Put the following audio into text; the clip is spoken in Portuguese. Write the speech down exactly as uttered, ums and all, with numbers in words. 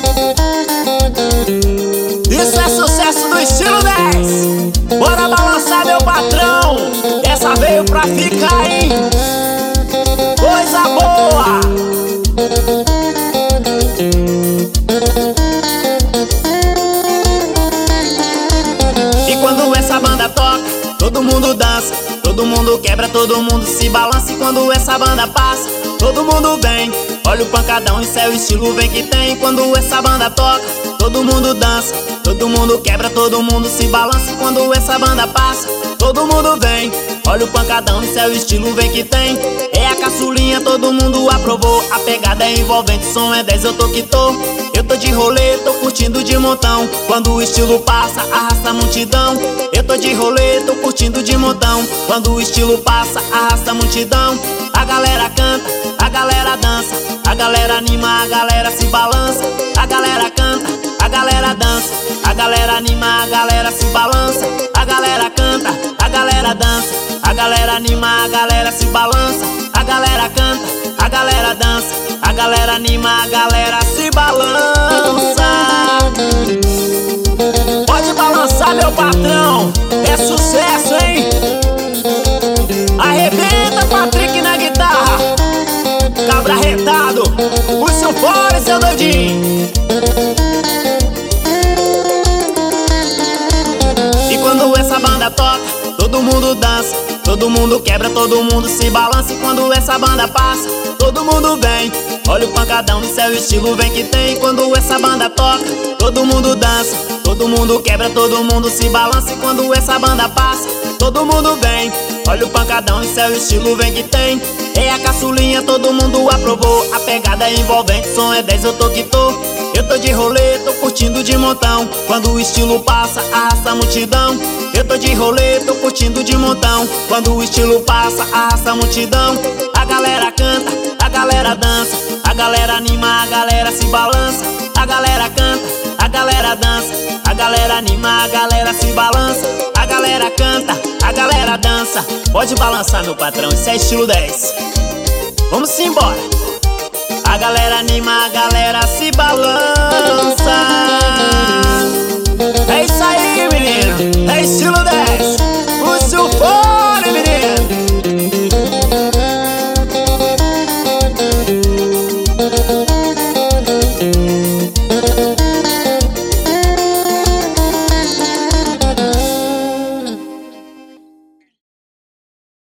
Isso é sucesso do estilo dez. Bora balançar, meu patrão. Essa veio pra ficar, hein? Coisa boa. E quando essa banda toca, todo mundo dança, todo mundo quebra, todo mundo se balança. E quando essa banda passa, todo mundo vem. Olha o pancadão, isso é o estilo vem que tem. Quando essa banda toca, todo mundo dança, todo mundo quebra, todo mundo se balança. E quando essa banda passa, todo mundo vem. Olha o pancadão, isso é o estilo vem que tem. É a caçulinha, todo mundo aprovou. A pegada é envolvente, som é dez, eu tô que tô. Eu tô de rolê, tô curtindo de montão. Quando o estilo passa, arrasta a multidão. Eu tô de rolê, tô curtindo de montão. Quando o estilo passa, arrasta a multidão. A galera canta, a galera dança, a galera anima, a galera se balança. A galera canta, a galera dança, a galera anima, a galera se balança. A galera canta, a galera dança, a galera anima, a galera se balança. A galera canta, a galera dança, a galera anima, a galera se balança. Pode balançar, meu patrão, é sucesso, hein? Arrebenta, Patrick na guitarra, cabra retado, puxa o fora, seu doidinho. E quando essa banda toca, todo mundo dança, todo mundo quebra, todo mundo se balança. E quando essa banda passa, todo mundo vem. Olha o pancadão, isso é o estilo vem que tem. Quando essa banda toca, todo mundo dança, todo mundo quebra, todo mundo se balança. E quando essa banda passa, todo mundo vem. Olha o pancadão, isso é o estilo vem que tem. É a caçulinha, todo mundo aprovou. A pegada é envolvente, som é dez, eu tô que tô. Eu tô de rolê, tô curtindo de montão. Quando o estilo passa, arrasta a multidão. Eu tô de rolê, tô curtindo de montão. Quando o estilo passa, arrasta a multidão. A galera canta, a galera dança, a galera anima, a galera se balança. A galera canta, a galera dança, a galera anima, a galera se balança. A galera canta, a galera dança. Pode balançar, meu patrão, isso é estilo dez. Vamos embora. A galera anima, a galera se balança.